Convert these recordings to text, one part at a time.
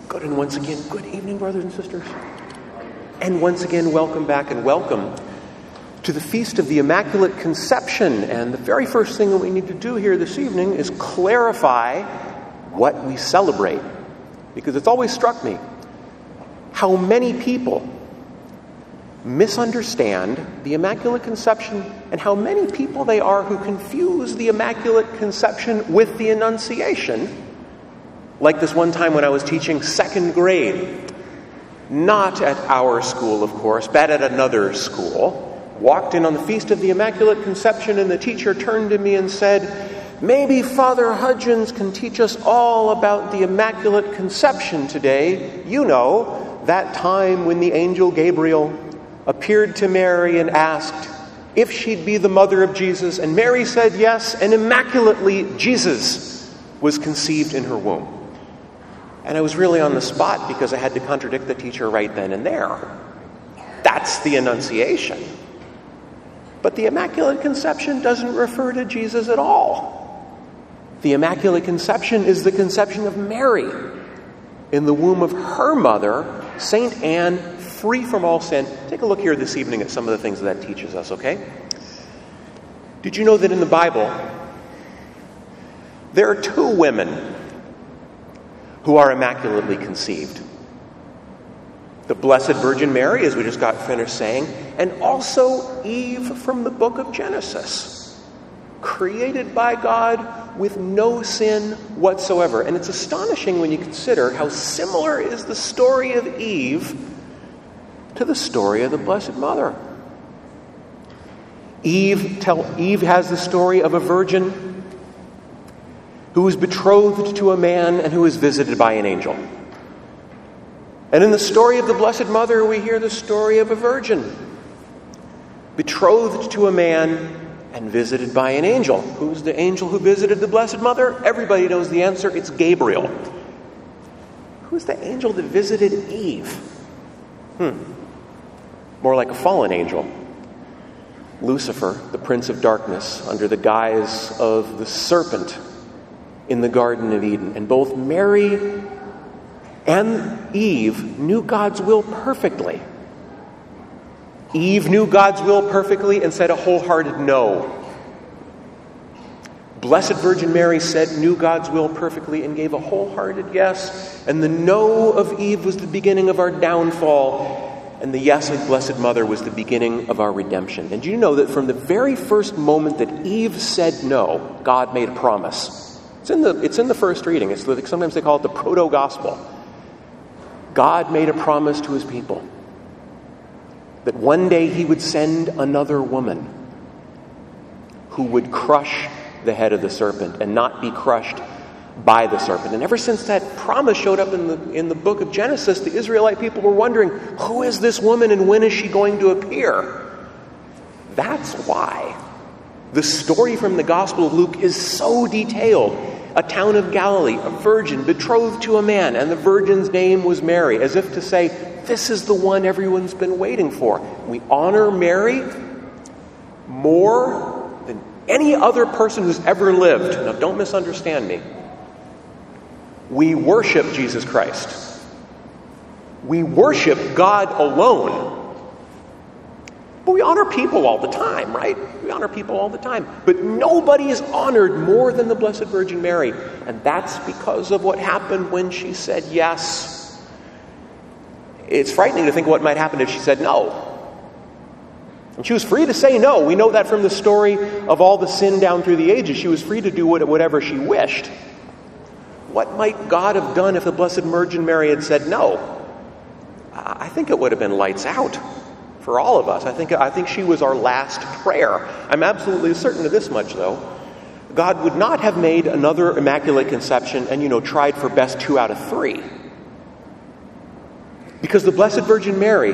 Good, and once again, good evening, brothers and sisters. And once again, welcome back and welcome to the Feast of the Immaculate Conception. And the very first thing that we need to do here this evening is clarify what we celebrate. Because it's always struck me how many people misunderstand the Immaculate Conception and how many people they are who confuse the Immaculate Conception with the Annunciation. Like this one time when I was teaching second grade, not at our school, of course, but at another school, walked in on the Feast of the Immaculate Conception, and the teacher turned to me and said, "Maybe Father Hudgens can teach us all about the Immaculate Conception today. You know, that time when the angel Gabriel appeared to Mary and asked if she'd be the mother of Jesus, and Mary said yes, and immaculately Jesus was conceived in her womb." And I was really on the spot because I had to contradict the teacher right then and there. That's the Annunciation. But the Immaculate Conception doesn't refer to Jesus at all. The Immaculate Conception is the conception of Mary in the womb of her mother, Saint Anne, free from all sin. Take a look here this evening at some of the things that teaches us, okay? Did you know that in the Bible, there are two women who are immaculately conceived? The Blessed Virgin Mary, as we just got finished saying, and also Eve from the book of Genesis, created by God with no sin whatsoever. And it's astonishing when you consider how similar is the story of Eve to the story of the Blessed Mother. Eve has the story of a virgin who is betrothed to a man and who is visited by an angel. And in the story of the Blessed Mother, we hear the story of a virgin betrothed to a man and visited by an angel. Who's the angel who visited the Blessed Mother? Everybody knows the answer. It's Gabriel. Who's the angel that visited Eve? More like a fallen angel. Lucifer, the prince of darkness, under the guise of the serpent in the Garden of Eden. And both Mary and Eve knew God's will perfectly. Eve knew God's will perfectly and said a wholehearted no. Blessed Virgin Mary knew God's will perfectly and gave a wholehearted yes. And the no of Eve was the beginning of our downfall. And the yes of Blessed Mother was the beginning of our redemption. And do you know that from the very first moment that Eve said no, God made a promise? It's in the first reading. Sometimes they call it the proto-gospel. God made a promise to his people that one day he would send another woman who would crush the head of the serpent and not be crushed by the serpent. And ever since that promise showed up in the book of Genesis, the Israelite people were wondering, who is this woman and when is she going to appear? That's why the story from the Gospel of Luke is so detailed. A town of Galilee, a virgin betrothed to a man, and the virgin's name was Mary, as if to say, this is the one everyone's been waiting for. We honor Mary more than any other person who's ever lived. Now, don't misunderstand me. We worship Jesus Christ. We worship God alone. But we honor people all the time, right? We honor people all the time. But nobody is honored more than the Blessed Virgin Mary. And that's because of what happened when she said yes. It's frightening to think what might happen if she said no. And she was free to say no. We know that from the story of all the sin down through the ages. She was free to do whatever she wished. What might God have done if the Blessed Virgin Mary had said no? I think it would have been lights out. For all of us. I think she was our last prayer. I'm absolutely certain of this much, though. God would not have made another Immaculate Conception and, tried for best 2 out of 3. Because the Blessed Virgin Mary,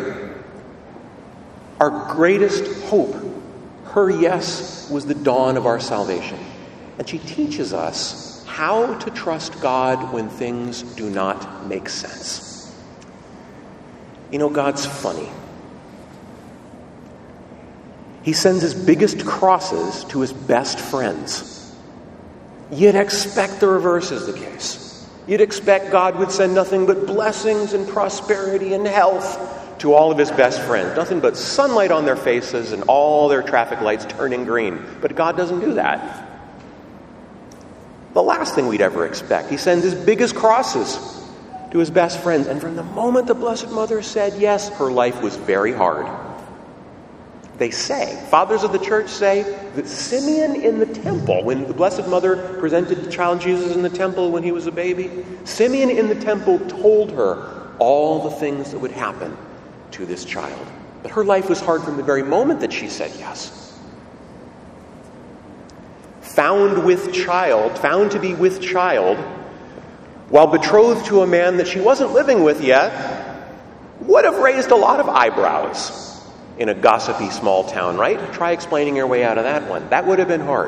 our greatest hope, her yes was the dawn of our salvation. And she teaches us how to trust God when things do not make sense. God's funny. He sends his biggest crosses to his best friends. You'd expect the reverse is the case. You'd expect God would send nothing but blessings and prosperity and health to all of his best friends. Nothing but sunlight on their faces and all their traffic lights turning green. But God doesn't do that. The last thing we'd ever expect, he sends his biggest crosses to his best friends. And from the moment the Blessed Mother said yes, her life was very hard. They say, fathers of the church say, that Simeon in the temple, when the Blessed Mother presented the child Jesus in the temple when he was a baby, Simeon in the temple told her all the things that would happen to this child. But her life was hard from the very moment that she said yes. Found to be with child, while betrothed to a man that she wasn't living with yet, would have raised a lot of eyebrows in a gossipy small town, right? Try explaining your way out of that one. That would have been hard.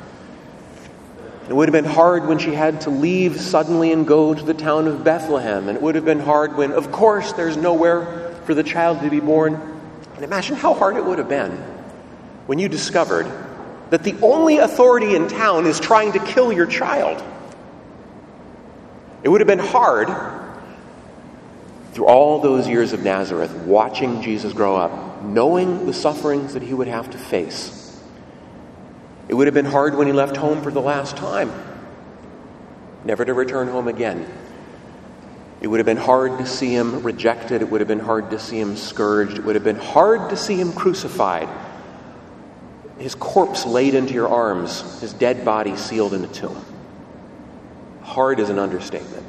It would have been hard when she had to leave suddenly and go to the town of Bethlehem. And it would have been hard when, of course, there's nowhere for the child to be born. And imagine how hard it would have been when you discovered that the only authority in town is trying to kill your child. It would have been hard through all those years of Nazareth, watching Jesus grow up, knowing the sufferings that he would have to face. It would have been hard when he left home for the last time, never to return home again. It would have been hard to see him rejected. It would have been hard to see him scourged. It would have been hard to see him crucified, his corpse laid into your arms, his dead body sealed in a tomb. Hard is an understatement.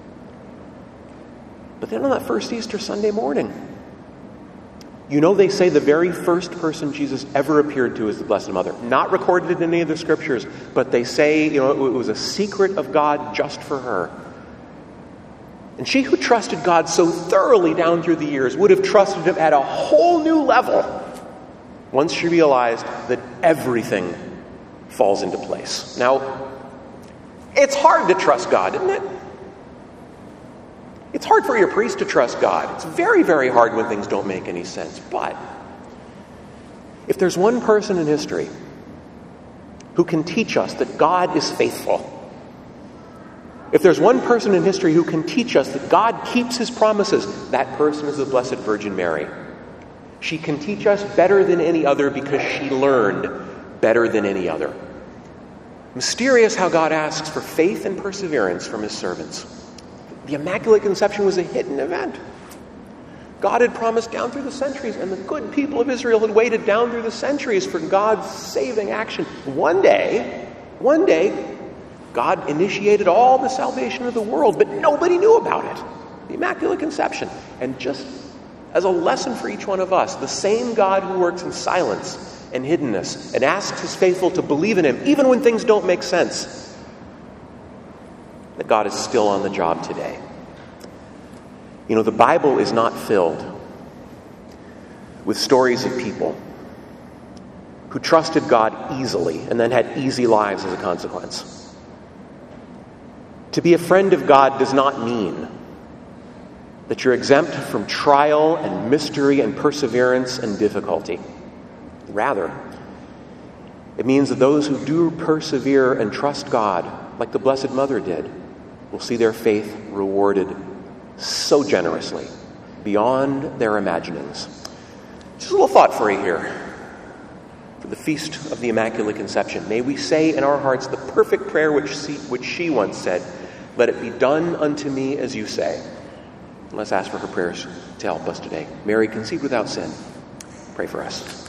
But then on that first Easter Sunday morning, you know, they say the very first person Jesus ever appeared to is the Blessed Mother. Not recorded in any of the scriptures, but they say, you know, it was a secret of God just for her. And she who trusted God so thoroughly down through the years would have trusted him at a whole new level once she realized that everything falls into place. Now, it's hard to trust God, isn't it? It's hard for your priest to trust God. It's very, very hard when things don't make any sense. But if there's one person in history who can teach us that God is faithful, if there's one person in history who can teach us that God keeps his promises, that person is the Blessed Virgin Mary. She can teach us better than any other because she learned better than any other. Mysterious how God asks for faith and perseverance from his servants. The Immaculate Conception was a hidden event. God had promised down through the centuries, and the good people of Israel had waited down through the centuries for God's saving action. One day, God initiated all the salvation of the world, but nobody knew about it. The Immaculate Conception. And just as a lesson for each one of us, the same God who works in silence and hiddenness and asks his faithful to believe in him, even when things don't make sense, that God is still on the job today. You know, the Bible is not filled with stories of people who trusted God easily and then had easy lives as a consequence. To be a friend of God does not mean that you're exempt from trial and mystery and perseverance and difficulty. Rather, it means that those who do persevere and trust God, like the Blessed Mother did, will see their faith rewarded so generously, beyond their imaginings. Just a little thought for you here. For the Feast of the Immaculate Conception, may we say in our hearts the perfect prayer which she once said, "Let it be done unto me as you say." Let's ask for her prayers to help us today. Mary, conceived without sin, pray for us.